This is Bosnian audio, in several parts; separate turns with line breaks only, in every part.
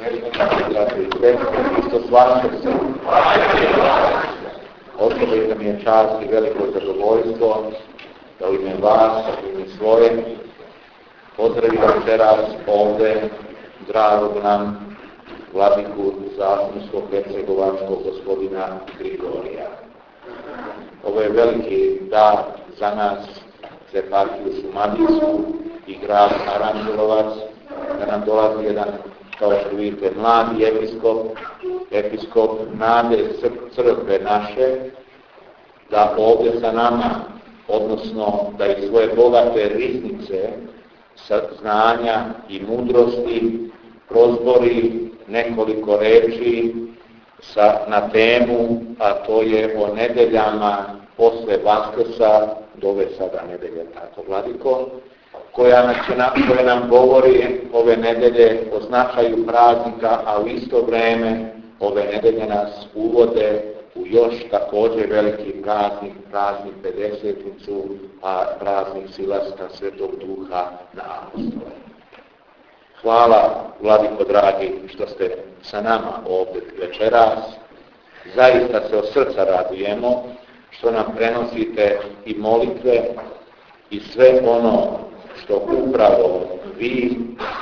braće i sestre, Hristos Vaskrse. Osobito mi je čast i veliko zadovoljstvo da u ime vas, u ime svoje, pozdravim večeras ovdje dragog nam vladiku Zasnivskog hercegovačkog gospodina Grigorija. Ovo je veliki dar za nas, za eparhiju Šumadijsku i grad Aranđelovac, da nam dolazi jedan, kao što vidite, mladi episkop nade crkve naše, da ovdje sa nama, odnosno da iz svoje bogate riznice znanja i mudrosti prozbori nekoliko reči na temu, a to je o nedeljama posle Vaskrsa, do ove sada nedelje, tako vladiko, koja nam govori ove nedelje o značaju praznika, a u isto vrijeme ove nedelje nas uvode u još također veliki praznik Pedesetnicu, a praznik silaska Svetog Duha na apostole. Hvala, vladiko dragi, što ste sa nama ovdje večeras. Zaista se od srca radujemo što nam prenosite i molitve i sve ono što upravo vi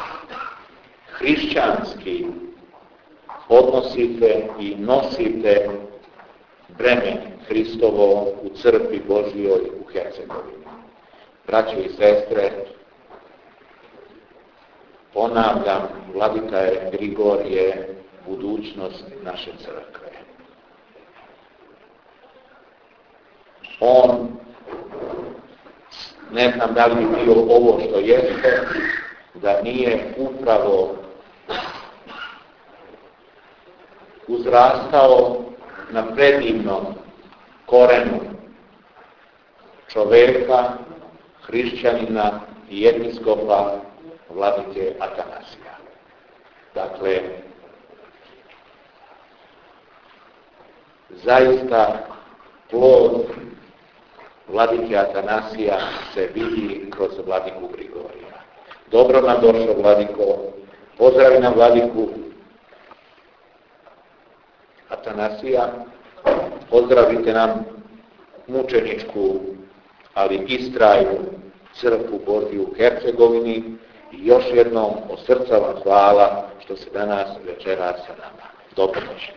hrišćanski odnosite i nosite breme Hristovo u crkvi Božjoj u Hercegovini. Braćo i sestre, ponavljam, vladika je Grigorije budućnost naše crkve. On, ne znam da li bi bio ovo što jeste, da nije upravo uzrastao na predivnom korenu čoveka, hrišćanina i episkopa vladike Atanasija. Dakle, zaista plod vladike Atanasija se vidi kroz vladiku Grigorija. Dobro nam došlo, vladiko, pozdravi nam vladiku Atanasija, pozdravite nam mučeničku, ali istrajnu crkvu Božju u Hercegovini i još jednom od srca vam hvala što se danas večera sa nama. Dobrodošli.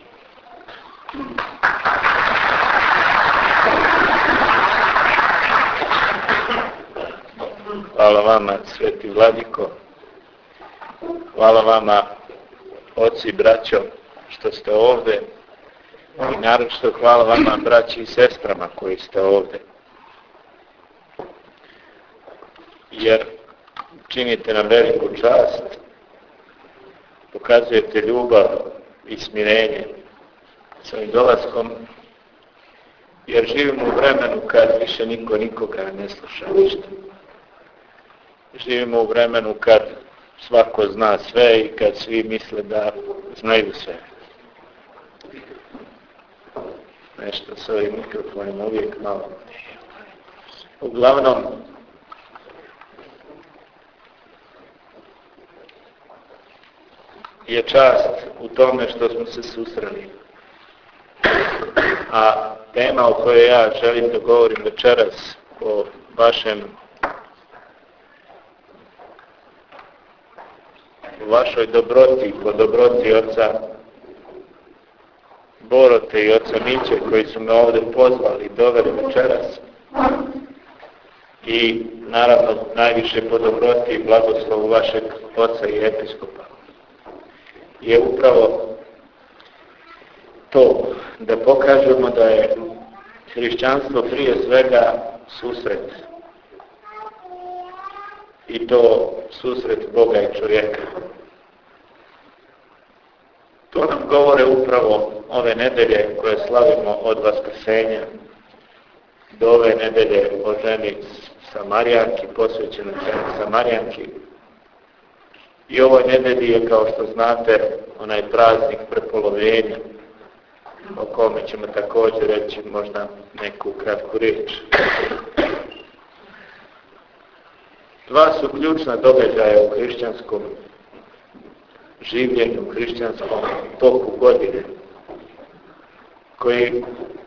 Hvala vama, sveti vladiko. Hvala vama, oci i braćo, što ste ovdje. I naročito hvala vama, braći i sestrama koji ste ovdje. Jer činite nam veliku čast, pokazujete ljubav i smirenje svojim dolaskom, jer živimo u vremenu kad više niko nikoga ne sluša ništa. Živimo u vremenu kad svako zna sve i kad svi misle da znaju sve. Nešto s ovim mikrofonom uvijek malo. Uglavnom, je čast u tome što smo se susreli. A tema o kojoj ja želim da govorim večeras o vašoj dobroti, po dobroti oca Borote i oca Miće koji su me ovdje pozvali i doveli večeras, i naravno najviše po dobroti i blagoslovu vašeg oca i episkopa, je upravo to da pokažemo da je hrišćanstvo prije svega susret, i to susret Boga i čovjeka. To nam govore upravo ove nedelje koje slavimo od Vaskrsenja do ove nedelje o ženi Samarijanki, posvećenoj ženi Samarijanki. I ovoj nedelji je, kao što znate, onaj praznik prepolovenja, o kome ćemo također reći možda neku kratku riječ. Dva su ključna događaja u hrišćanskom življenju u hrišćanskom toku godine, koji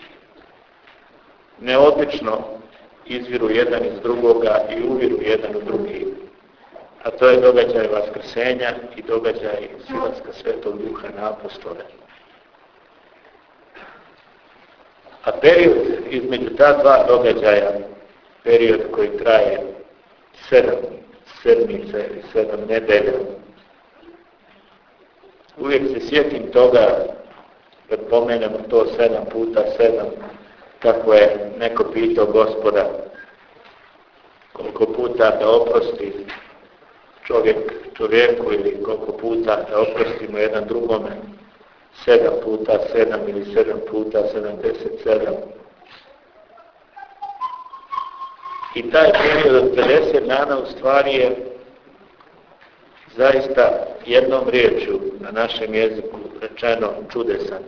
neobično izviru jedan iz drugoga i uviru jedan u drugi. A to je događaj Vaskrsenja i događaj silaska Svetog Duha na apostole. A period između ta dva događaja, period koji traje 7 sedmica ili 7 nedelja, uvijek se sjetim toga, kad pomenemo to 7 puta 7, kako je neko pitao Gospoda koliko puta da oprosti čovjeku ili koliko puta da oprostimo jedan drugome, 7 puta 7 ili 7 puta 77. I taj period od 50 dana u stvari je zaista jednom riječju na našem jeziku rečeno čudesan.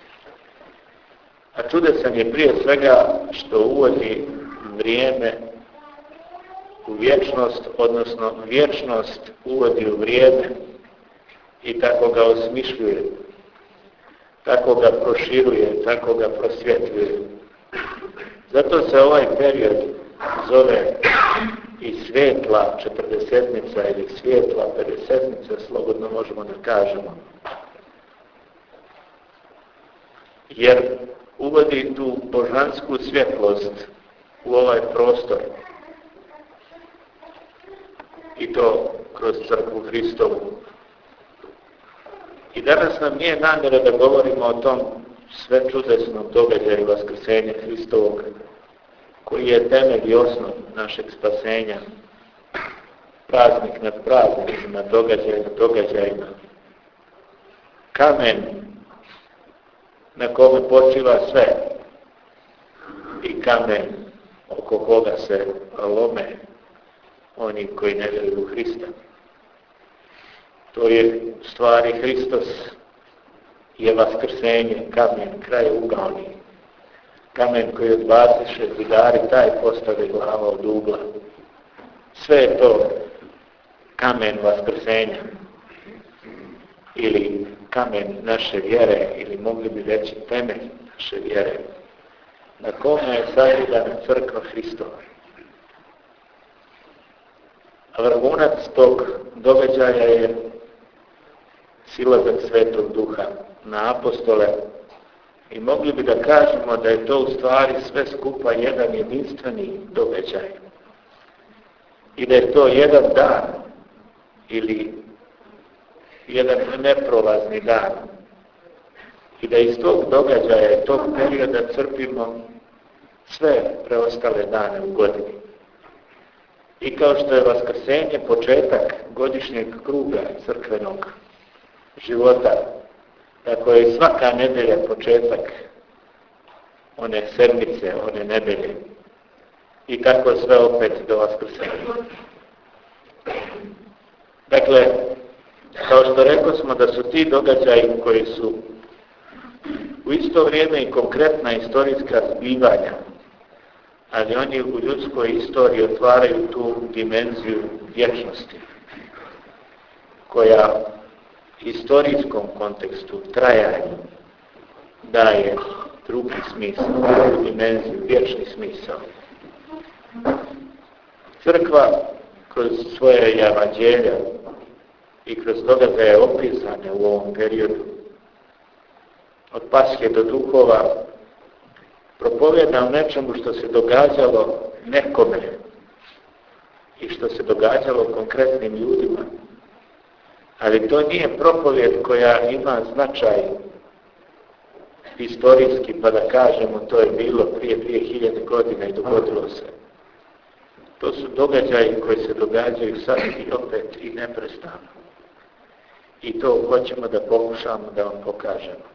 A čudesan je prije svega što uvodi vrijeme u vječnost, odnosno vječnost uvodi u vrijeme i tako ga osmišljuje, tako ga proširuje, tako ga prosvjetljuje. Zato se ovaj period zove i svijetla 40-nica ili svijetla 50-nica, slobodno možemo da kažemo. Jer uvodi tu božansku svjetlost u ovaj prostor. I to kroz crkvu Hristovu. I danas nam nije namjera da govorimo o tom sve čudesnom događaju Vaskrsenja Hristovog, koji je temelj i osnov našeg spasenja, praznik nad praznicima, događaj nad događajima, kamen na kome počiva sve i kamen oko koga se lome oni koji ne vjeruju u Hrista. To je stvari Hristos je vaskrsenje, kamen krajeuglavni, kamen koji odbaciše zidari, taj postave glava od ugla. Sve je to kamen vaskrsenja ili kamen naše vjere, ili mogli bi reći temelj naše vjere, na kome je sagledana crkva Hristova. A vrhunac tog događaja je silazak Svetog Duha na apostole i mogli bi da kažemo da je to u stvari sve skupa jedan jedinstveni događaj i da je to jedan dan ili jedan neprolazni dan i da iz tog događaja i tog perioda crpimo sve preostale dane u godini. I kao što je Vaskrsenje početak godišnjeg kruga crkvenog života, tako je i svaka nedelja početak one sedmice, one nedelje. I tako sve opet do Vaskrsenja. Dakle, kao što rekao smo da su ti događaji koji su u isto vrijeme i konkretna istorijska zbivanja, ali oni u ljudskoj istoriji otvaraju tu dimenziju vječnosti, koja historijskom kontekstu, trajanju, daje drugi smisao, drugu dimenziju, vječni smisao. Crkva kroz svoje evanđelja i kroz događaje opisane u ovom periodu, od Pashe do duhova, propovjeda o nečemu što se događalo nekome i što se događalo konkretnim ljudima. Ali to nije propovjed koja ima značaj historijski, pa da kažemo to je bilo prije 2000 godina i dogodilo se. To su događaji koji se događaju sad i opet i neprestano. I to hoćemo da pokušamo da vam pokažemo.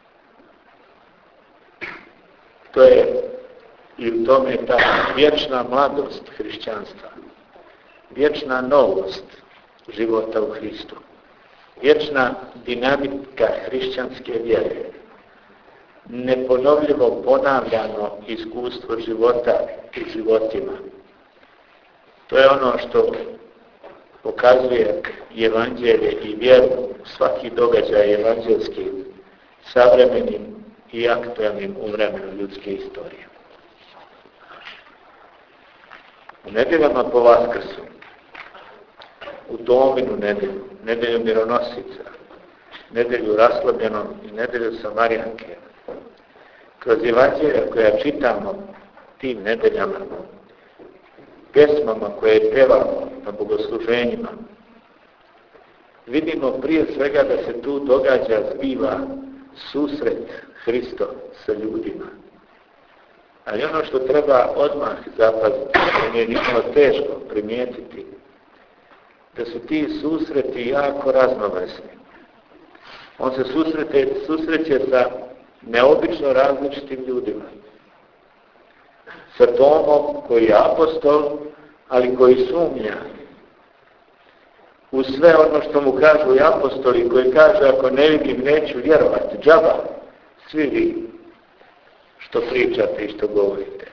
To je i u tome ta vječna mladost hrišćanstva, vječna novost života u Hristu, vječna dinamika hrišćanske vjere, neponovljivo ponavljano iskustvo života i životima. To je ono što pokazuje evanđelje i vjeru, svaki događaj evanđelski, savremenim i aktualnim u vremenu ljudske istorije. U nedjeljama po Vaskrsu, u Dominu nedelju, nedelju mironosica, nedelju raslobljenom i nedelju Samarijanke, kroz evanđelja koja čitamo tim nedeljama, pesmama koje pevamo na bogosluženjima, vidimo prije svega da se tu događa, zbiva susret Hrista sa ljudima. Ali ono što treba odmah zapaziti, što je nimalo teško primijetiti, da su ti susreti jako raznovrsni. On se susreće sa neobično različitim ljudima. Sa Tomom koji je apostol, ali koji sumnja u sve ono što mu kažu i apostoli, koji kaže ako ne vidim neću vjerovati, džaba, svi vi što pričate i što govorite.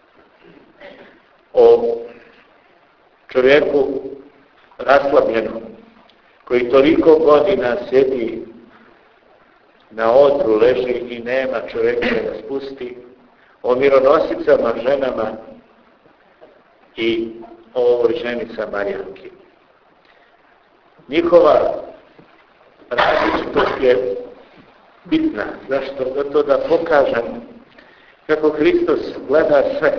O čovjeku raslabljenom, koji toliko godina sjedi na odru, leži i nema čovjeka da ga spusti, o mironosicama, ženama i o ovoj ženi Samarijanki. Njihova različitost je bitna. Zašto? Zato da pokažem kako Hristos gleda sve.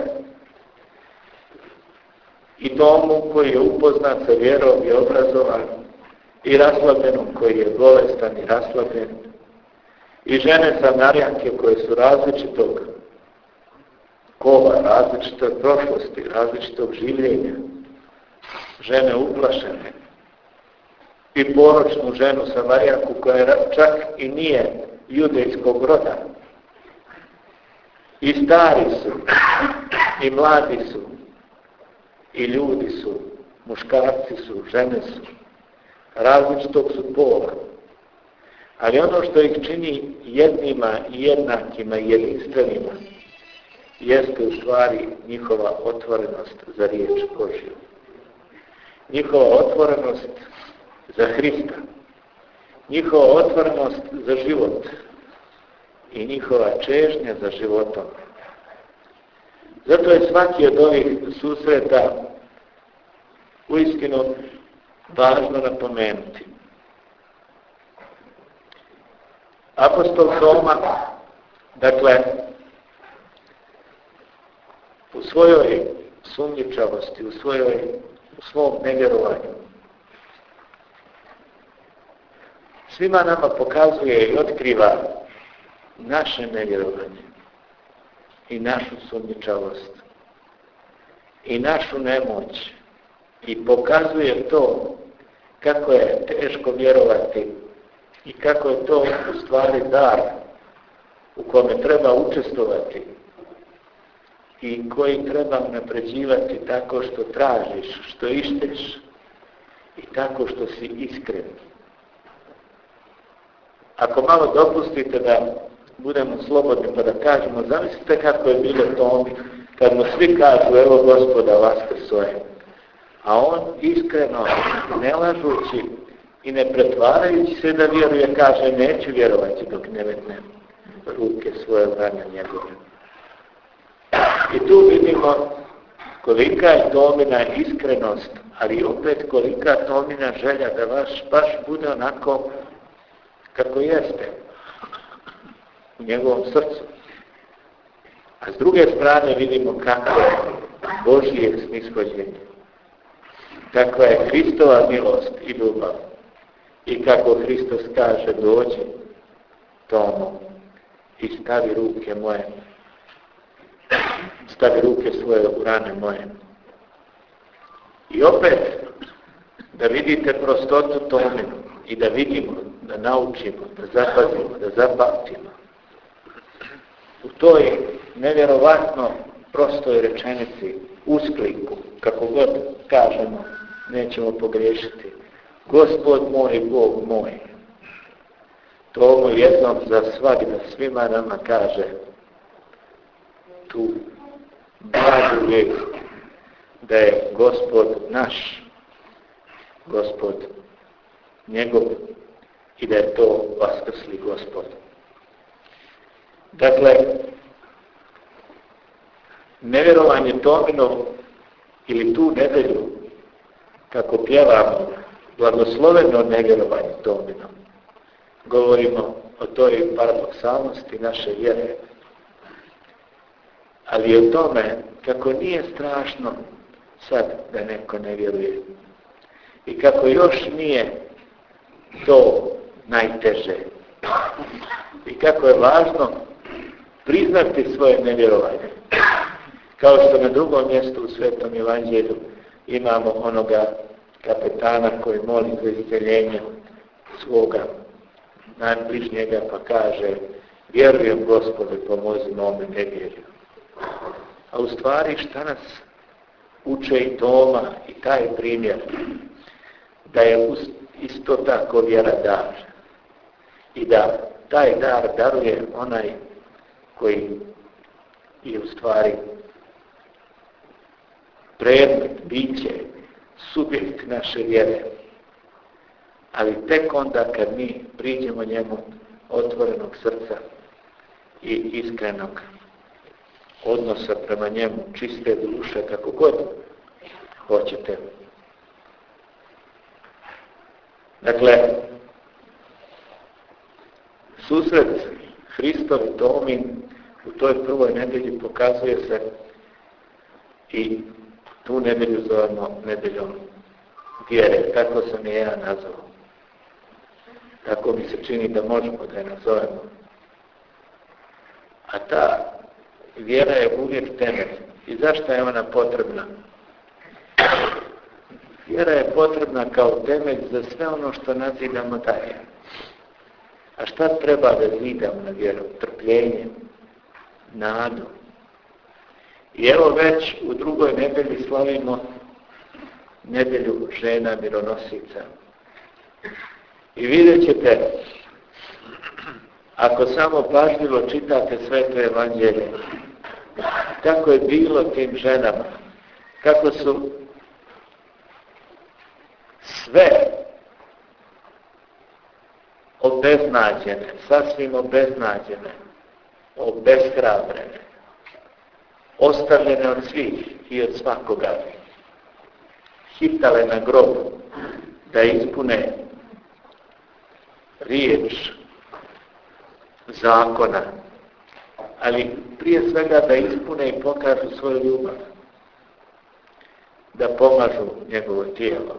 I tomu koji je upoznat sa vjerom i obrazovan, i raslabljenom koji je bolestan i raslabljen, i žene Samarijanke koje su različitog kova, različitog prošlosti, različitog življenja, žene uplašene, i poročnu ženu Samarijanku koja čak i nije judejskog roda. I stari su, i mladi su, i ljudi su, muškarci su, žene su, različitog su pola. Ali ono što ih čini jednima i jednakima i jedinstvenima jeste u stvari njihova otvorenost za riječ Božju. Njihova otvorenost za Hrista. Njihova otvorenost za život i njihova čežnja za životom. Zato je svaki od ovih susreta uistinu važno napomenuti. Apostol Toma, dakle, u svojoj sumnjičavosti, u svom nevjerovanju, svima nama pokazuje i otkriva naše nevjerovanje i našu sumnjičavost i našu nemoć i pokazuje to kako je teško vjerovati i kako je to u stvari dar u kome treba učestvovati i koji treba napređivati tako što tražiš, što išteš i tako što si iskren. Ako malo dopustite da budemo slobodni pa da kažemo, zamislite kako je bilo Tomi kad mu svi kažu evo Gospoda Vaskrsoje, a on iskreno, ne lažući i ne pretvarajući se da vjeruje, kaže neću vjerovati dok ne metnem ruke svoje u rane njegove. I tu vidimo kolika je Tomina iskrenost, ali opet kolika Tomina želja da baš bude onako kako jeste u njegovom srcu. A s druge strane vidimo kako je Božje snishođenje, kakva je Hristova milost i ljubav i kako Hristos kaže dođi Tomo i stavi ruke moje, stavi ruke svoje u rane moje. I opet da vidite prostotu Tominu i da vidimo, da naučimo, da zapazimo, da zapamtimo. U toj nevjerovatno prostoj rečenici, uskliku, kako god kažemo, nećemo pogriješiti. Gospod moj, Bog moj. Tomo jednom za svagda svima nama kaže tu blagu vijest da je Gospod naš Gospod njegov i da je to vaskrsli Gospod. Dakle, nevjerovanje Tomino ili tu nedelju, kako pjevamo, blagosloveno nevjerovanje Tomino, govorimo o toj paradoksalnosti naše vjere, ali o tome kako nije strašno sad da neko ne vjeruje i kako još nije to najteže i kako je važno priznati svoje nevjerovanje. Kao što na drugom mjestu u Svetom Evanđelju imamo onoga kapetana koji moli za isceljenje svoga najbližnjega pa kaže: vjerujem Gospode, pomozi mome nevjerju. A u stvari šta nas uče i Toma i taj primjer, da je isto tako vjera dar i da taj dar daruje onaj koji je u stvari predmet, biće, subjekt naše vjere. Ali tek onda kad mi priđemo njemu otvorenog srca i iskrenog odnosa prema njemu, čiste duše, kako god hoćete. Dakle, susret Hristov i Tomin u toj prvoj nedelji pokazuje se i tu nedelju zovemo nedeljom vjere, tako sam je ja nazvao. Tako mi se čini da možemo da je nazovemo. A ta vjera je uvijek temelj. I zašto je ona potrebna? Vjera je potrebna kao temelj za sve ono što nazidamo dalje. A šta treba da zidamo na vjeru? Trpljenje, nadu. I evo već u drugoj nedelji slavimo nedelju žena mironosica. I vidjet ćete, ako samo pažljivo čitate Sveto Evanđelje, kako je bilo tim ženama, kako su sve obeznađene, sasvim obeznađene, obeshrabrene, ostavljene od svih i od svakoga, hitale na grob da ispune riječ zakona, ali prije svega da ispune i pokažu svoju ljubav, da pomažu njegovo tijelo.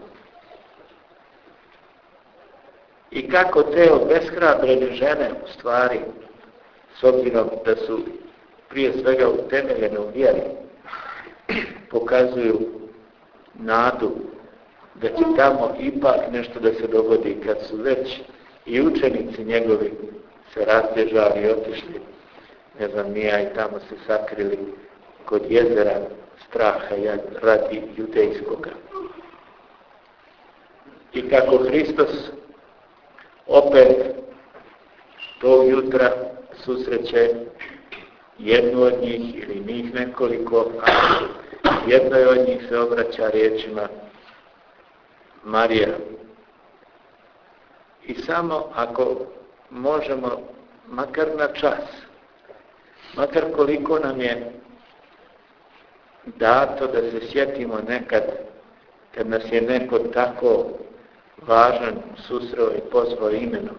I kako te obeshrabrene žene u stvari, s obzirom da su prije svega utemeljene u vjeri, pokazuju nadu da će tamo ipak nešto da se dogodi kad su već i učenici njegovi se razbježali i otišli, ne znam nija, i tamo se sakrili kod jezera straha radi judejskoga. I kako Hristos opet tog jutra susreće jednu od njih ili njih nekoliko, a jednoj od njih se obraća riječima: Marija. I samo ako možemo, makar na čas, makar koliko nam je dato da se sjetimo nekad kad nas je neko tako važan susreo i pozvao imenom.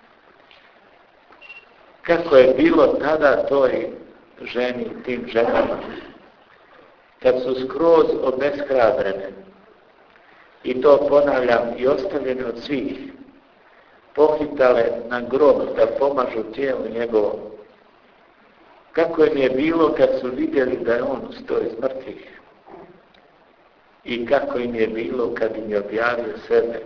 Kako je bilo tada toj ženi, tim ženama, kad su skroz obeshrabrene, i to ponavljam, i ostavljene od svih, pohitale na grob da pomažu tijelu njegovom. Kako im je bilo kad su vidjeli da je on ustao iz mrtvih, i kako im je bilo kad im je objavio sebe,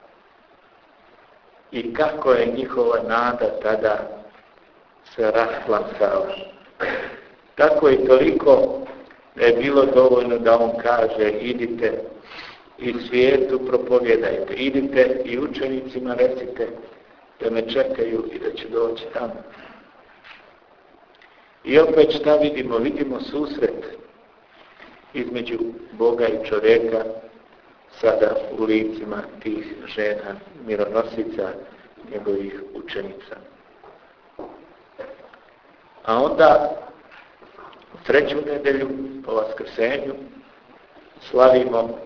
i kako je njihova nada tada se rasplamsala. Tako i toliko da je bilo dovoljno da on kaže: idite i svijetu propovjedajte, idite i učenicima recite da me čekaju i da će doći tamo. I opet šta vidimo? Vidimo susret između Boga i čovjeka, sada u licima tih žena mironosica, njegovih učenica. A onda u treću nedelju po Vaskrsenju slavimo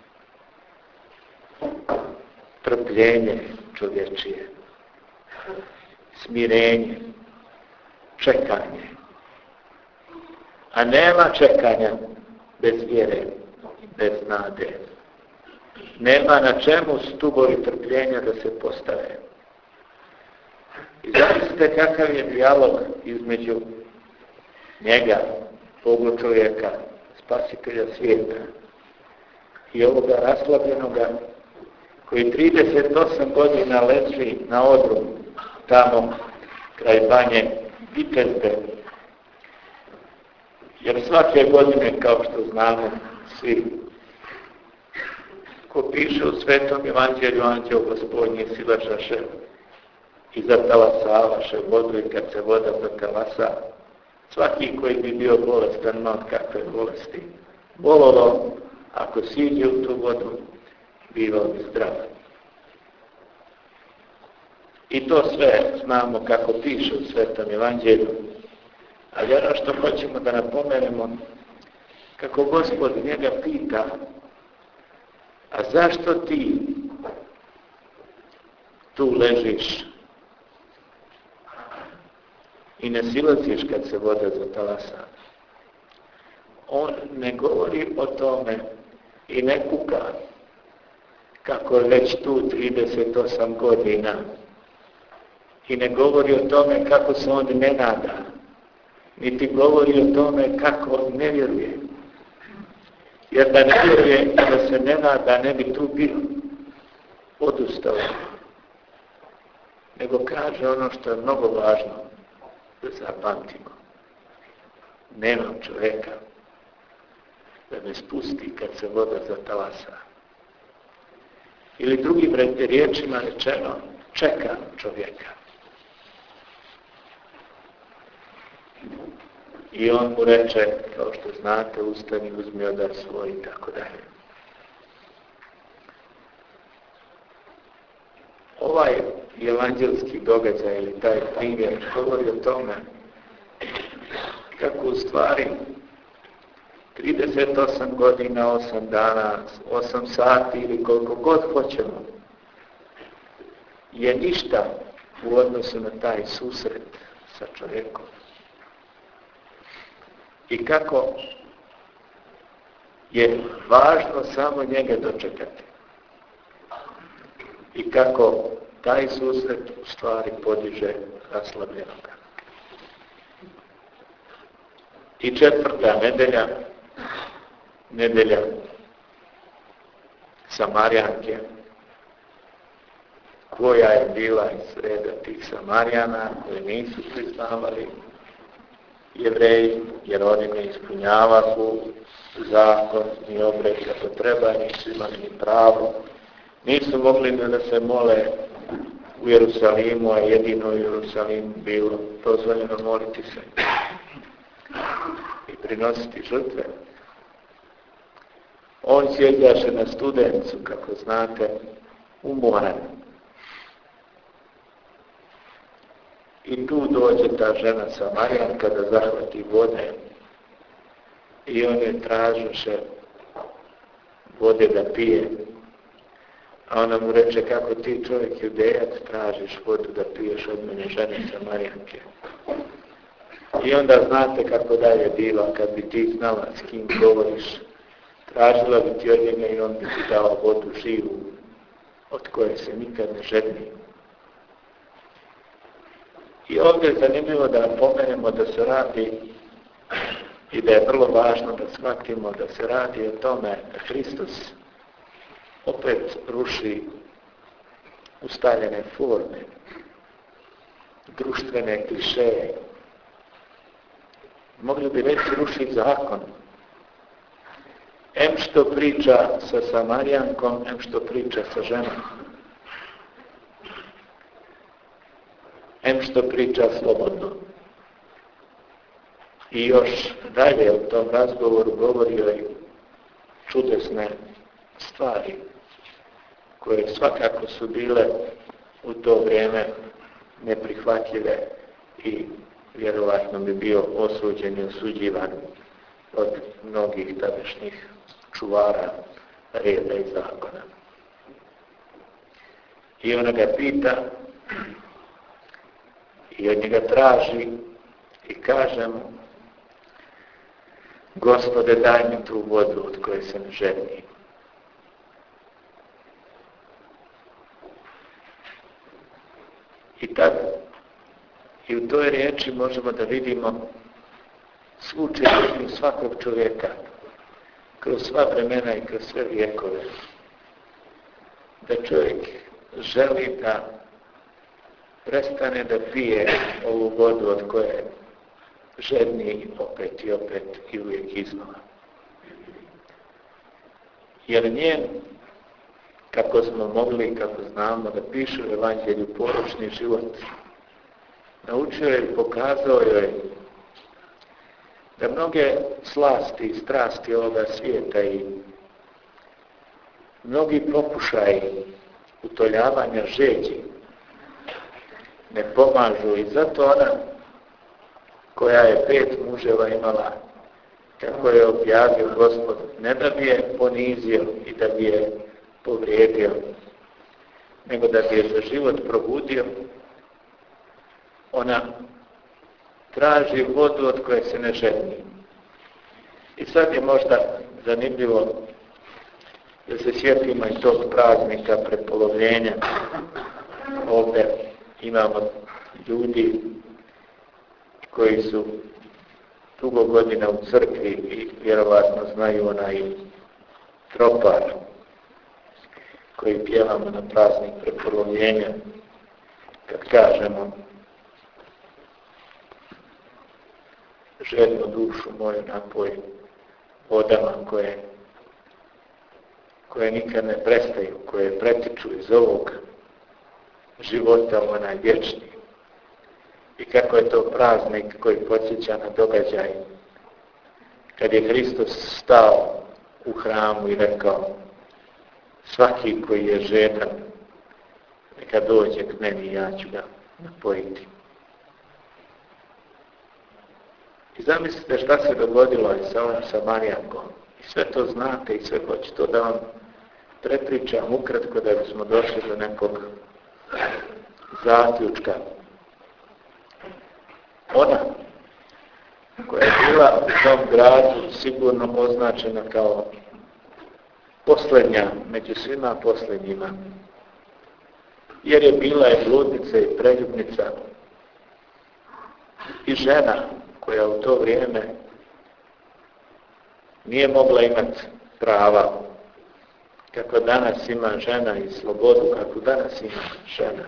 trpljenje čovječije, smirenje, čekanje. A nema čekanja bez vjere, bez nade. Nema na čemu stubovi trpljenja da se postave. I zamislite kakav je dijalog između njega, Boga čovjeka, spasitelja svijeta, i ovoga raslabljenoga koji 38 godina leži na odru tamo kraj Banje Vitezbe. Jer svake godine, kao što znamo svi, ko piše u Svetom Evanđelju, anđeo Gospodnji silažaše i zatalasavaše vodu, i kad se voda zatalasa, svaki koji bi bio bolestan, ma od kakve bolesti, bololo, ako siđe u tu vodu, bivao bi zdrav. I to sve znamo kako piše u Svetom Evanđelju. Ali ono što hoćemo da napomenemo, kako Gospod njega pita, a zašto ti tu ležiš i ne silaziš kad se voda zatalasa? On ne govori o tome i ne kuka kako je već tu 38 godina. I ne govori o tome kako se on ne nada, niti govori o tome kako ne vjeruje. Jer da ne vjeruje i da se ne nada, ne bi tu bio, odustao. Nego kaže ono što je mnogo važno da zapamtimo. Nemam čovjeka da me spusti kad se voda zatalasa. Ili drugim riječima rečeno, čekam čovjeka. I on mu reče, kao što znate, ustani, uzmi odar svoj i tako dalje. Ovaj evanđelski događaj ili taj primjer govori o tome kako u stvari 38 godina, 8 dana, 8 sati ili koliko god hoćemo je ništa u odnosu na taj susret sa čovjekom. I kako je važno samo njega dočekati. I kako taj susret u stvari podiže raslabljenoga. I četvrta nedelja, nedelja Samarijanke, koja je bila iz reda tih Samarijana koji nisu priznavali Jevreji, jer oni ne ispunjavaju zakon ni obred kako treba, nisu imali ni pravo, nisu mogli da se mole u Jerusalimu, a jedino u Jerusalimu bilo dozvoljeno moliti se i prinositi žrtve. On sjeđaše na Studencu, kako znate, umoran. I tu dođe ta žena Samarijanka da zahvati vode. I on je tražuše vode da pije. A ona mu reče, kako ti čovjek Judejac tražiš vodu da piješ od mene, žene Samarijanke. I onda znate kako dalje bilo, kad bi ti znala s kim govoriš, tražila bi ti od njega i on bi ti dao vodu živu, od koje se nikad ne žedni. I ovdje je zanimljivo da napomenemo da se radi i da je vrlo važno da shvatimo da se radi o tome da Hristos opet ruši ustaljene forme, društvene klišeje. Mogli bi reći ruši zakon. Em što priča sa Samarijankom, em što priča sa ženom. Em što priča slobodno. I još dalje u tom razgovoru govorio i čudesne stvari koje svakako su bile u to vrijeme neprihvatljive i vjerovatno bi bio osuđen i osuđivan od mnogih tadašnjih čuvara reda i zakona. I ona ga pita i od njega traži i kaže mu: Gospode, daj mi tu vodu od koje se ne žednim. I tad, i u toj riječi možemo da vidimo svu čistinu svakog čovjeka, kroz sva vremena i kroz sve vijekove. Da čovjek želi da prestane da pije ovu vodu od koje žedni opet i opet i uvijek iznova. Jer njen, kako smo mogli i kako znamo da piše u Evanđelju, poročni život, naučio je i pokazao joj da mnoge slasti i strasti ovoga svijeta i mnogi pokušaji utoljavanja žeđi ne pomažu i zato ona koja je 5 muževa imala, kako je objavio Gospod, ne da bi je ponizio i da bi je povrijedio, nego da bi je za život probudio, ona traži vodu od koje se ne žedni. I sad je možda zanimljivo da se sjetimo i tog praznika prepolovljenja. Ovdje imamo ljudi koji su dugo godina u crkvi i vjerovatno znaju onaj tropar koji pjevamo na praznik prepolovljenja, kad kažemo: žednu dušu moju napoj vodama koje nikad ne prestaju, koje pretiču iz ovog života u onaj vječni. I kako je to praznik koji podsjeća na događaj kad je Hristos stao u hramu i rekao: svaki koji je žedan, neka dođe k meni i ja ću ga napojiti. I zamislite šta se dogodilo i sa ovom Samarijankom. I sve to znate i sve hoćete to da vam prepričam ukratko da bismo došli do nekog zaključka. Ona koja je bila u tom gradu sigurno označena kao posljednja među svima posljednjima, jer je bila i bludnica i preljubnica i žena koja u to vrijeme nije mogla imati prava kako danas ima žena i slobodu kako danas ima žena.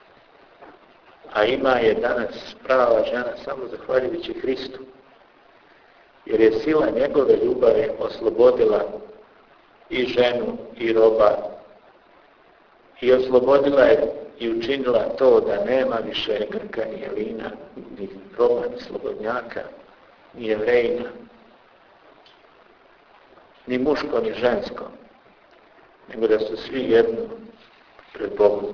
A ima je danas prava žena samo zahvaljujući Hristu. Jer je sila njegove ljubavi oslobodila i ženu i roba. I oslobodila je i učinila to da nema više Grka ni Jelina, ni Roma, ni slobodnjaka, ni Jevrejina, ni muško, ni žensko, nego da su svi jedno pred Bogom.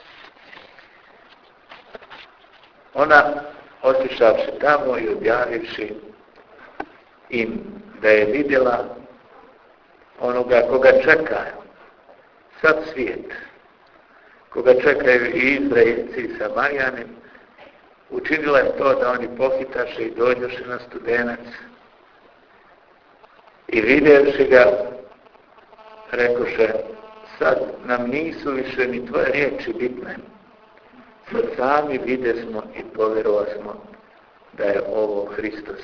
Ona, otišavši tamo i objavivši im da je vidjela onoga koga čeka sad svijet, koga čekaju i Izraelci i Samarijani, učinila je to da oni pohitaše i dođoše na Studenac i vidjevši ga rekoše: sad nam nisu više ni tvoje riječi bitne, sad sami videsmo i povjerovasmo da je ovo Hristos.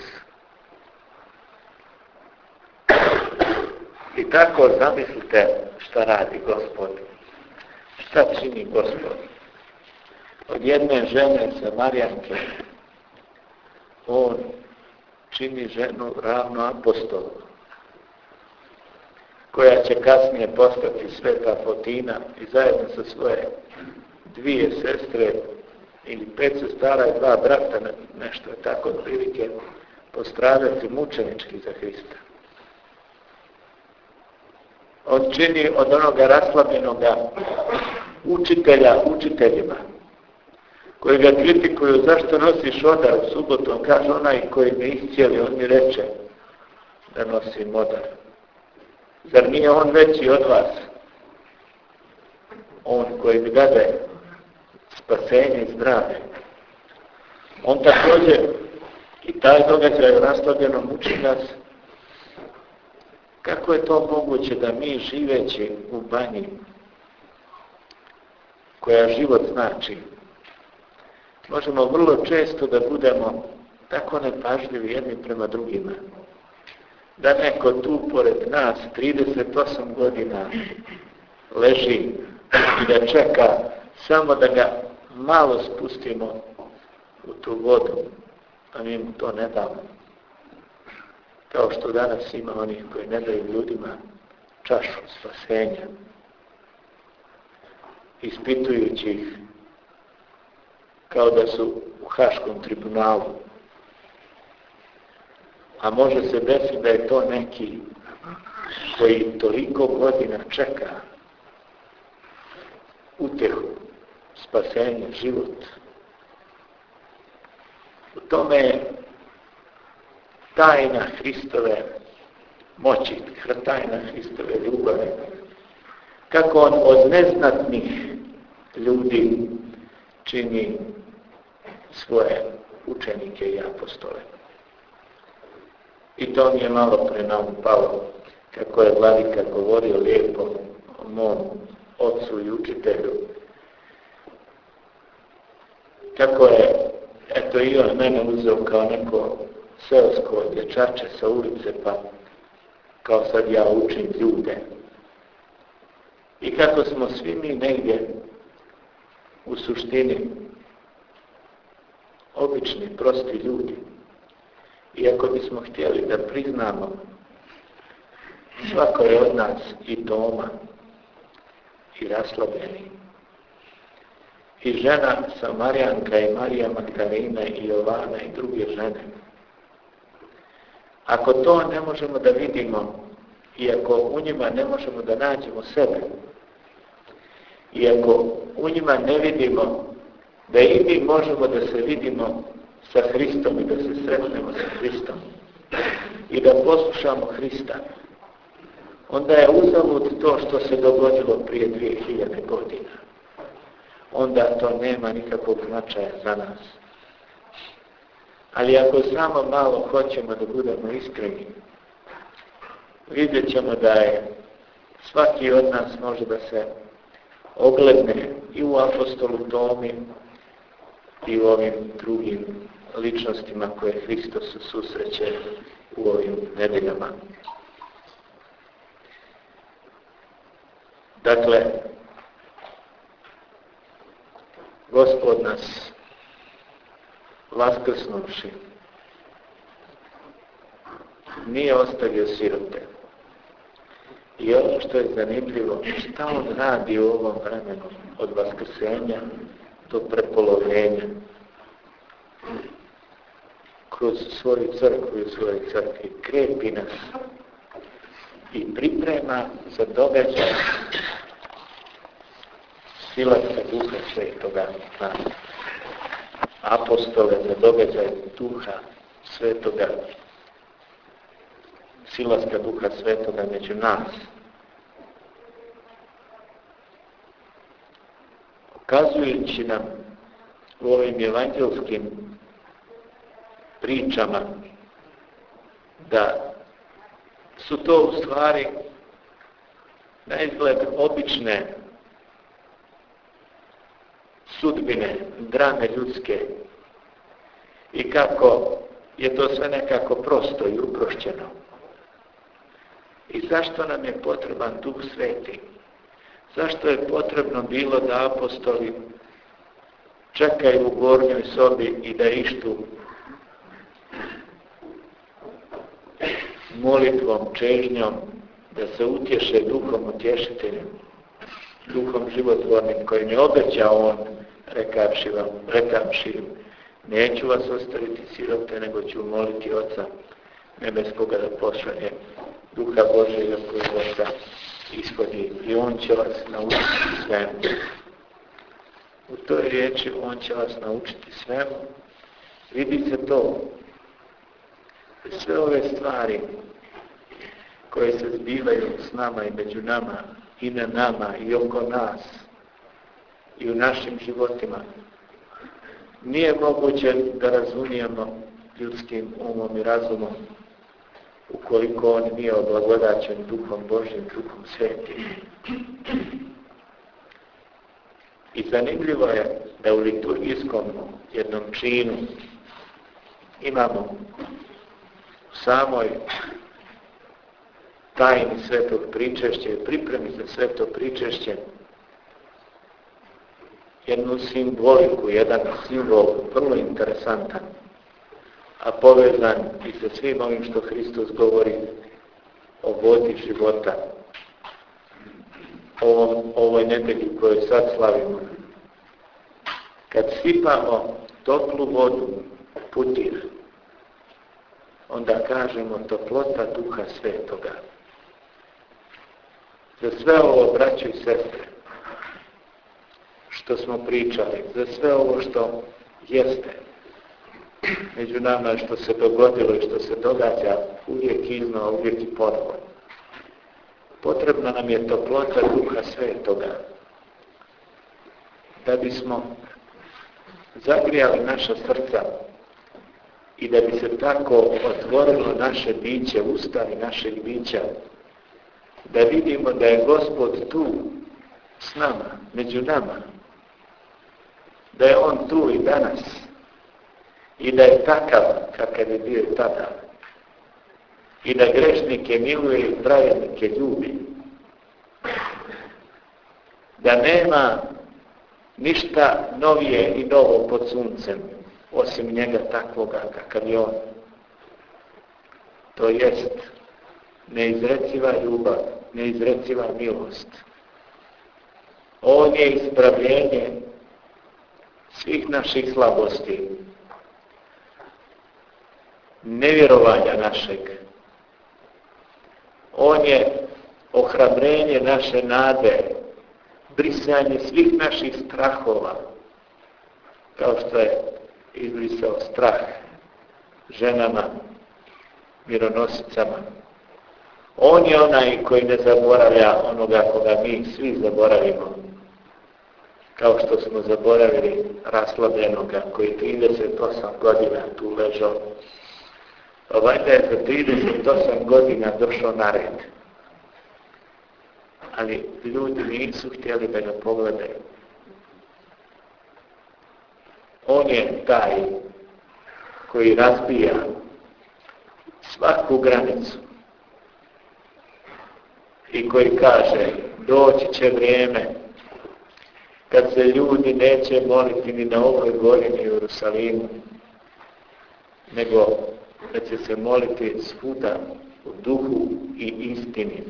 I tako zamislite šta radi Gospod. Šta čini Gospod? Od jedne žene Samarijanke on čini ženu ravno apostolu, koja će kasnije postati sveta Fotina i zajedno sa svoje 2 sestre ili 5 sestara i 2 brata, nešto je tako otprilike, postradati mučenički za Hrista. On čini od onoga raslabljenoga učitelja učiteljima, koji ga kritikuju zašto nosiš odar u subotu. On kaže, onaj koji me iscijeli, on mi reče da nosim odar. Zar nije on veći od vas? On koji mi dade spasenje i zdravlje. On također i taj događaj raslabljenom uči nas kako je to moguće da mi živeći u banji koja život znači, možemo vrlo često da budemo tako nepažljivi jedni prema drugima. Da neko tu pored nas 38 godina leži i da čeka samo da ga malo spustimo u tu vodu, a mi mu to ne damo. Kao što danas ima onih koji ne daju ljudima čašu spasenja, ispitujući ih kao da su u Haškom tribunalu. A može se desiti da je to neki koji toliko godina čeka utjehu, spasenje, život. U tome je tajna Hristove moći, tajna Hristove ljubave. Kako on od neznatnih ljudi čini svoje učenike i apostole. I to mi je malo pre nam palo, kako je vladika govorio lijepo o mom ocu i učitelju. Kako je, eto i on mene uzeo kao neko seosko dječače sa ulice, pa kao sad ja učim ljude. I kako smo svi mi negdje u suštini obični, prosti ljudi. I ako bismo htjeli da priznamo, svako je od nas i Toma, i raslabljeni, i žena Samarijanka, i Marija Magdalena, i Jovana, i druge žene. Ako to ne možemo da vidimo, i ako u njima ne možemo da nađemo sebe, i ako u njima ne vidimo da i mi možemo da se vidimo sa Hristom i da se sretnemo sa Hristom i da poslušamo Hrista, onda je uzalud to što se dogodilo prije 2000 godina. Onda to nema nikakvog značaja za nas. Ali ako samo malo hoćemo da budemo iskreni, vidjet ćemo da je svaki od nas može da se ogledne i u apostolu Tomi i u ovim drugim ličnostima koje Hristos susreće u ovim nedeljama. Dakle, Gospod nas vaskrsnuvši nije ostavio sirote. I ono što je zanimljivo, šta on radi u ovom vremenu od vaskrsenja do prepolovljenja kroz svoju crkvu i svoje crkvi, krepi nas i priprema za događaj silaska Duha Svetoga na apostole, za događaj Duha Svetoga, silaska Duha Svetoga među nas. Ukazujući nam u ovim evanđelskim pričama da su to u stvari na izgled obične sudbine, drame ljudske i kako je to sve nekako prosto i uprošćeno. I zašto nam je potreban Duh Sveti? Zašto je potrebno bilo da apostoli čekaju u gornjoj sobi i da ištu molitvom, čežnjom, da se utješe Duhom utješiteljem, Duhom životvornim kojim je obećao on, rekavši im, neću vas ostaviti sirote, nego ću moliti Oca Nebeskoga da pošalje Duha Božjega koji Oca ishodi i on će vas naučiti svemu. U toj riječi on će vas naučiti svemu. Vidi se to. Sve ove stvari koje se zbivaju s nama i među nama, i na nama, i oko nas, i u našim životima, nije moguće da razumijemo ljudskim umom i razumom ukoliko on nije oblagodaćen Duhom Božjim, Duhom Svetim. I zanimljivo je da u liturgijskom jednom činu imamo u samoj tajni svetog pričešća i pripremi za sveto pričešće jednu simboliku, jedan simbol vrlo interesantan, a povezan i sa svim ovim što Hristos govori o vodi života, ovoj nedelji koju sad slavimo. Kad sipamo toplu vodu u putir, onda kažemo toplota Duha Svetoga. Za sve ovo, braćo i sestre, što smo pričali, za sve ovo što jeste među nama, što se dogodilo i što se događa uvijek iznova, uvijek i ponovo, potrebna nam je toplota Duha Svetoga da bismo zagrijali naša srca i da bi se tako otvorilo naše biće, ustavi našeg bića, da vidimo da je Gospod tu s nama, među nama, da je on tu i danas i da je takav kakav je bio tada i da grešnike miluje i pravednike ljubi, da nema ništa novije i novo pod suncem osim njega takvoga kakav je on. To jest neizreciva ljubav, neizreciva milost. On je ispravljenje svih naših slabosti, nevjerovanja našeg. On je ohrabrenje naše nade, brisanje svih naših strahova, kao što je izbrisao strah ženama, mironosicama. On je onaj koji ne zaboravlja onoga koga mi svi zaboravimo, kao što smo zaboravili raslabljenoga koji 38 godina tu ležao. Valjda je za 38 godina došao na red. Ali ljudi nisu htjeli da ga pogledaju. On je taj koji razbija svaku granicu i koji kaže doći će vrijeme kad se ljudi neće moliti ni na ovoj gori ni u Jerusalimu, nego da će se moliti svuda u duhu i istini.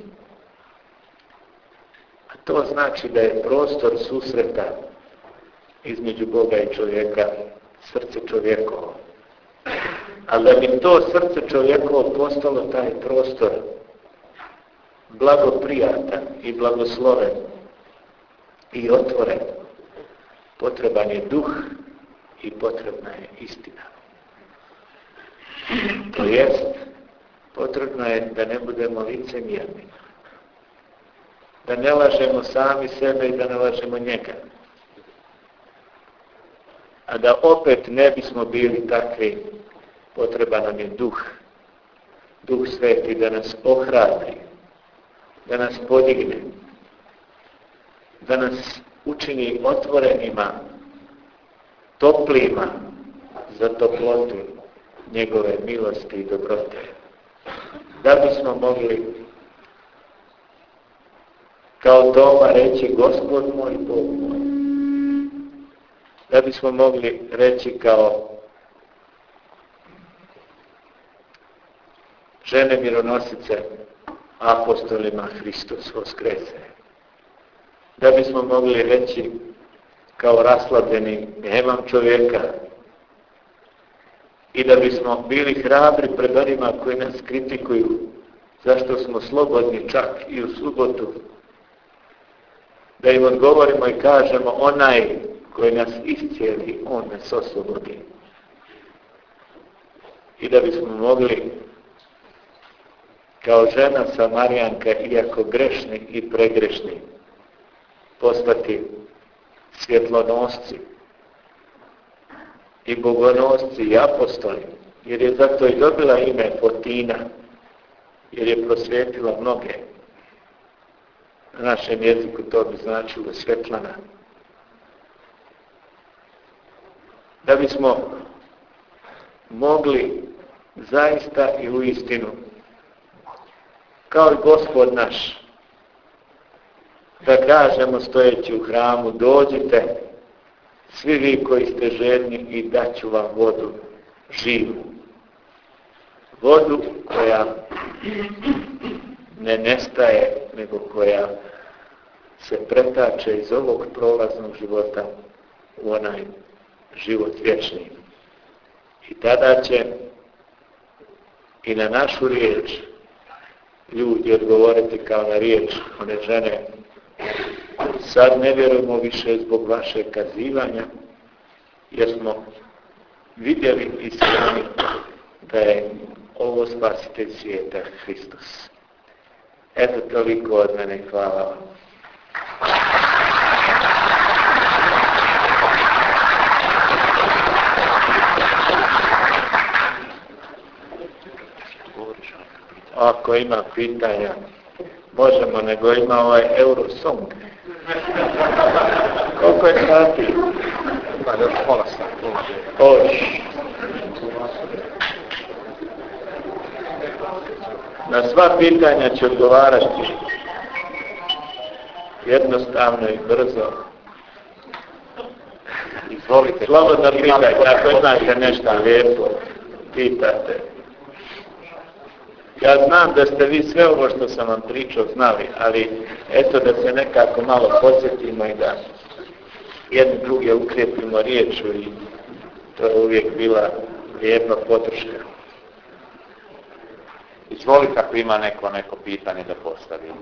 A to znači da je prostor susreta između Boga i čovjeka, srce čovjekovo. Ali da bi to srce čovjekovo postalo taj prostor blagoprijatan i blagosloven i otvoren, potreban je duh i potrebna je istina. To jest, potrebno je da ne budemo licemjerni, da ne lažemo sami sebe i da ne lažemo njega. A da opet ne bismo bili takvi, potreban nam je duh, Duh Sveti da nas ohrabri, da nas podigne, da nas učini otvorenima, toplima za toplotu njegove milosti i dobrote. Da bismo mogli kao Toma reći Gospod moj, Bog moj. Da bismo mogli reći kao žene mironosice apostolima Hristos voskrese. Da bismo mogli reći kao raslabljeni nemam čovjeka. I da bismo bili hrabri pred onima koji nas kritikuju zašto smo slobodni čak i u subotu, da im odgovorimo i kažemo onaj koji nas iscijeli, on nas oslobodi. I da bismo mogli kao žena Samarijanka, iako grešni i pregrešni, postati svjetlonosci i bogonosci i apostoli, jer je zato i dobila ime Fotina, jer je prosvjetila mnoge. Na našem jeziku to bi značilo svjetlana. Da bismo mogli zaista i u istinu, kao i Gospod naš, da kažemo stojeći u hramu, dođite svi vi koji ste žedni i daću vam vodu živu. Vodu koja ne nestaje, nego koja se pretače iz ovog prolaznog života u onaj život vječni. I tada će i na našu riječ ljudi odgovoriti kao na riječ one žene: sad ne vjerujemo više zbog vašeg kazivanja, jer smo vidjeli i sami da je ovo spasitelj svijeta Hristos. Eto, toliko od mene. Hvala vam. Ako ima pitanja, možemo, nego ima ovaj Eurosong. Koliko je sati?
Pa još pola sati.
Na sva pitanja ću odgovarati jednostavno i brzo.
Izvolite.
Slobodno pitajte, ako imate nešto lijepo, pitate. Ja znam da ste vi sve ovo što sam vam pričao znali, ali eto da se nekako malo podsjetimo i da jedni druge ukrijepimo riječu, i to je uvijek bila lijepa podrška.
Izvolite ako ima neko pitanje da postavimo.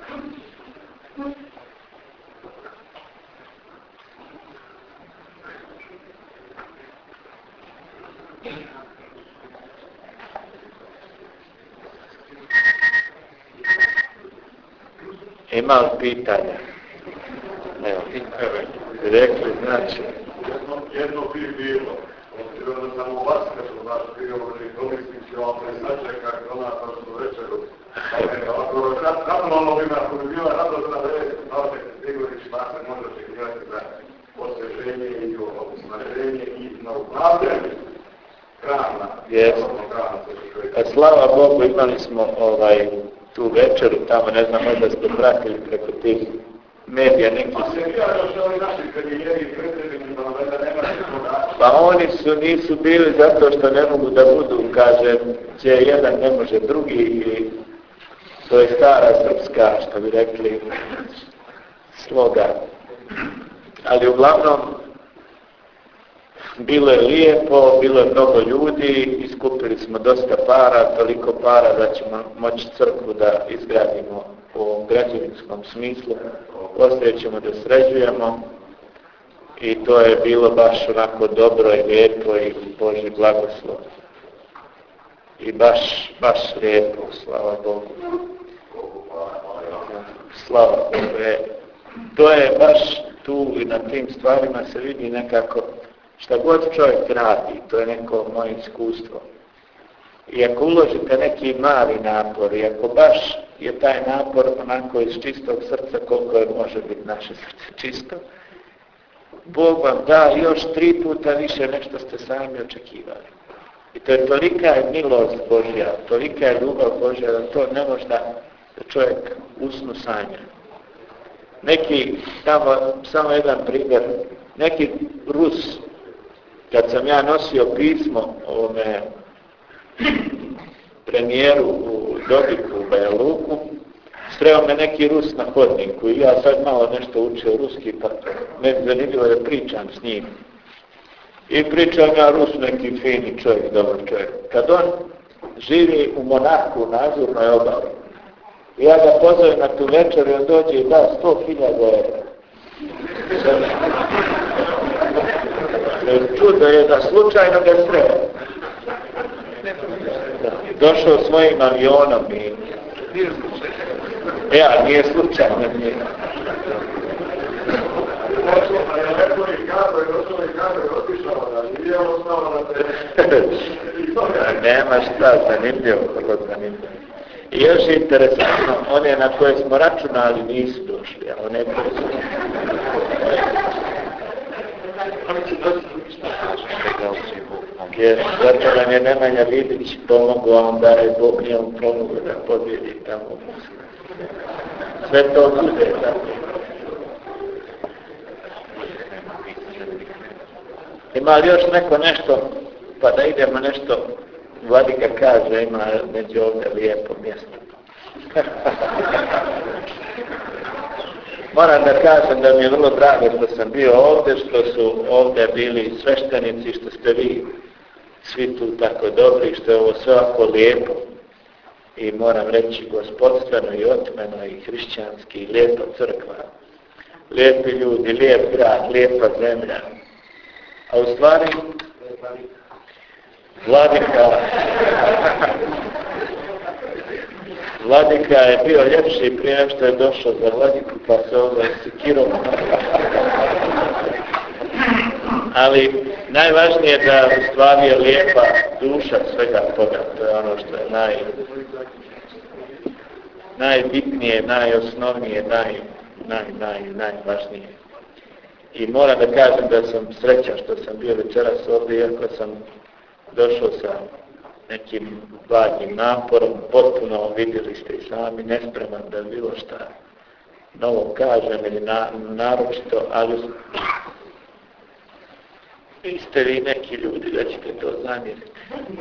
Ima li pitanja?
Evo.
Rekli, znači.
Jedno bi bilo, obzirom da sam u vas kad sam vas bio i korisnici ovakve značaj kako ona sam su večeru. Naturalno bi nas bila radosna već, da se Gregorić Masa može očekivati za osveženje i osnaženje i na upravljanje hrana.
A slava Bogu, imali smo tu večeru, tamo ne znam, možda ste pratili preko tih medija neki su. Pa oni nisu bili zato što ne mogu da budu, kaže, će jedan ne može drugi, i to je stara srpska, što bi rekli, sloga. Ali uglavnom, bilo je lijepo, bilo je mnogo ljudi, iskupili smo dosta para, toliko para da ćemo moći crkvu da izgradimo u ovom građevinskom smislu. Poslije ćemo da sređujemo i to je bilo baš onako dobro i lijepo i Božji blagoslov. I baš lijepo, slava Bogu. Slava Bogu. To je baš tu i na tim stvarima se vidi nekako šta god čovjek radi, to je neko moje iskustvo. I ako uložite neki mali napor, i ako baš je taj napor onako iz čistog srca, koliko je može biti naše srce čisto, Bog vam da još 3 puta više nek što ste sami očekivali. I to je tolika je milost Božja, tolika je ljubav Božja, da to ne može da čovjek usnu sanja. Neki, tamo, samo jedan primjer, neki Rus, kad sam ja nosio pismo ovome premijeru u Dodiku u Banja Luku, sreo me neki Rus na hodniku i ja sad malo nešto učio ruski, pa meni zanimljivo da pričam s njim. I pričam ja Rus, neki fini čovjek, dobar čovjek. Kad on živi u Monaku, na Azurnoj obali, Ja ga pozovem na tu večer i on dođe i da 100.000 €. Čudo je da slučajno ga sreo. Došao svojim avionom i... Ja, nije slučajno, nije. Nema šta, zanimljivo, vrlo zanimljivo. I još je interesantno, one na koje smo računali nisu došli, a one koje su... Zato nam je Nemanja Vidić pomogao, a onda je Bog njemu pomogao da pobjedi tamo. Sve to bude tako. Ima li još neko nešto, pa da idemo nešto, Vladika kaže, ima među ovdje lijepo mjesto. Moram da kažem da mi je vrlo drago što sam bio ovdje, što su ovdje bili sveštenici, što ste vi svi tu tako dobri, što je ovo sve ovako lijepo. I moram reći gospodstveno i otmeno i hrišćanski, i lijepa crkva, lijepi ljudi, lijep grad, lijepa zemlja. A u stvari, Vladika je bio ljepši prije nego što je došao za Vladiku, pa se ovdje sekirao. Ali najvažnije je da u stvari je lijepa duša svega toga, to je ono što je najbitnije, najosnovnije, najvažnije. I moram da kažem da sam srećan što sam bio večeras ovdje, iako sam došao sa nekim hladnim naporom, potpuno vidjeli ste i sami, nespreman da bilo šta novo kažem ili naročito, ali vi ste vi neki ljudi da ćete to zamjeriti.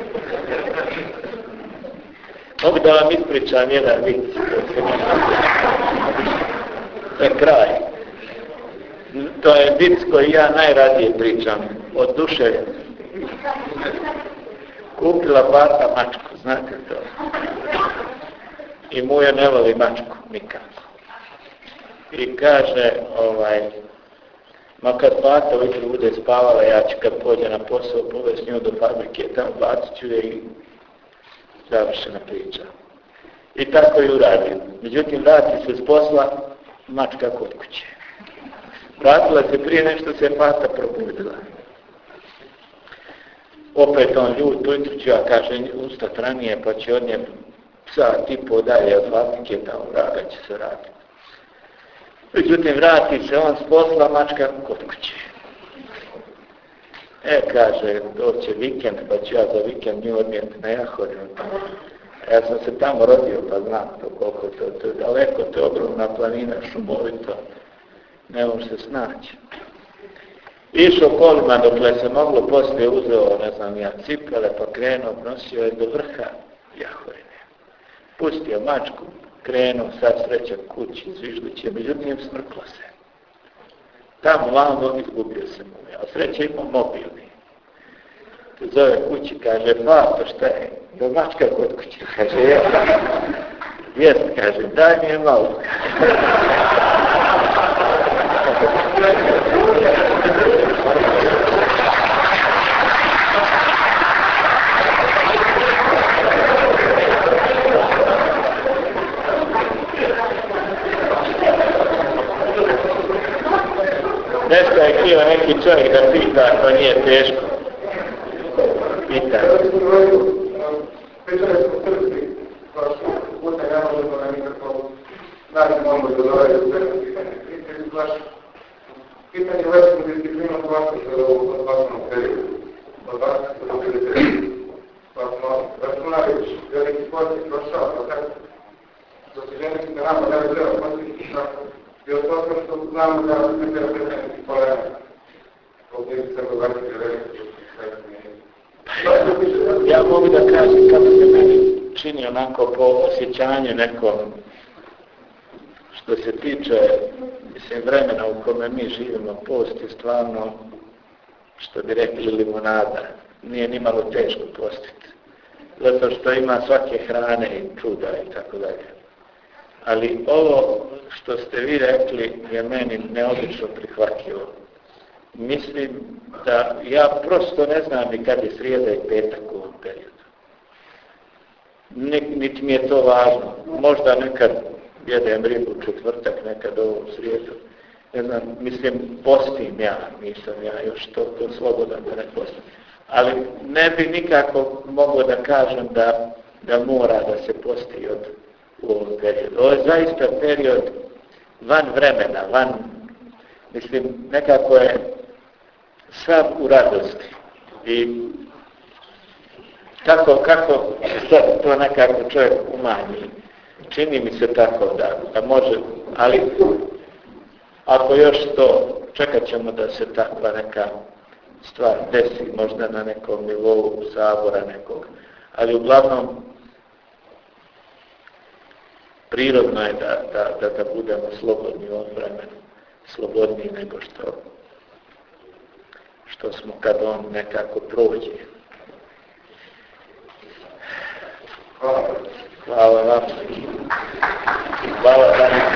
Mogu da vam ispričam jedan vic. To je kraj. To je vic koji ja najradije pričam, od duše. Kupila baka mačku, znate to. I muja ne voli mačku, nikako. I kaže, ma kad baka ujutro bude spavala, ja ću kad pođe na posao, povest nju do fabrike, tamo bacit ću je i završena priča. I tako i uradim. Međutim, vrati se s posla, mačka kod kuće. Vratila se prije nešto se Fata probudila. Opet on ljud, ujutro ću ja, kaže, ustat ranije, pa će odnijem sat i po dalje od fabrike, tamo vraga će se raditi. Međutim, vrati se on s posla, mačka kod kuće. Kaže, doće vikend, pa ću ja za vikend nju odnijeti na Jahodinu. Ja sam se tamo rodio, pa znam to koliko to je daleko, to je ogromna planina, šumovito, ne može se snaći. Išao kolima dokle se moglo, poslije uzeo, ne znam ja, cipele, pa krenuo, nosio je do vrha Jahorine. Pustio mačku, krenuo, sad srećan kući, zvižliće, međutim smrklo se. Tamo vamo izgubio se mu, a sreće imao mobilni. Zove kući, kaže, Fato, šta je? Da mačka kod kuće, kaže, jest, kaže, daj mi je malo. Nešto je htio neki čovjek da pita, to nije teško. Pita.
Pričali smo u crkvi, pa puta ne možemo na nikako naći mogu da dovede u crkvi. Pitanje večnog disciplina plastiša u odbasnom periodu. Odbasnom periodu. Pa smo računali veliki sportnik prošao, pa tako. Što se ženi se nama da je žela posljednji tako. I od toga što znamo da se treba predstaviti polema. Ovdje bi se događati veliki.
Ja mogu da kažem kako se meni čini onako po osjećanju nekom što se tiče vremena u kome mi živimo, post je stvarno, što bi rekli, limonada. Nije nimalo teško postiti. Zato što ima svake hrane i čuda i tako dalje. Ali ovo što ste vi rekli je meni neobično prihvatljivo. Mislim da ja prosto ne znam ni kad je srijeda i petak u ovom periodu. Niti mi je to važno. Možda nekad jedem ribu četvrtak, nekad ovu srijedu. Ne znam, mislim, postim ja, nisam ja još to slobodan da ne postim. Ali ne bi nikako mogao da kažem da mora da se posti u ovom periodu. Ovo je zaista period van vremena, mislim, nekako je sav u radosti. I kako sad to nekako čovjek umanji, čini mi se tako da može, ali ako još to, čekat ćemo da se takva neka stvar desi, možda na nekom nivou sabora nekog, ali uglavnom prirodno je da budemo slobodni u ovom vremenu, slobodniji nego što smo kad on nekako prođe. Hvala vam. Hvala vam.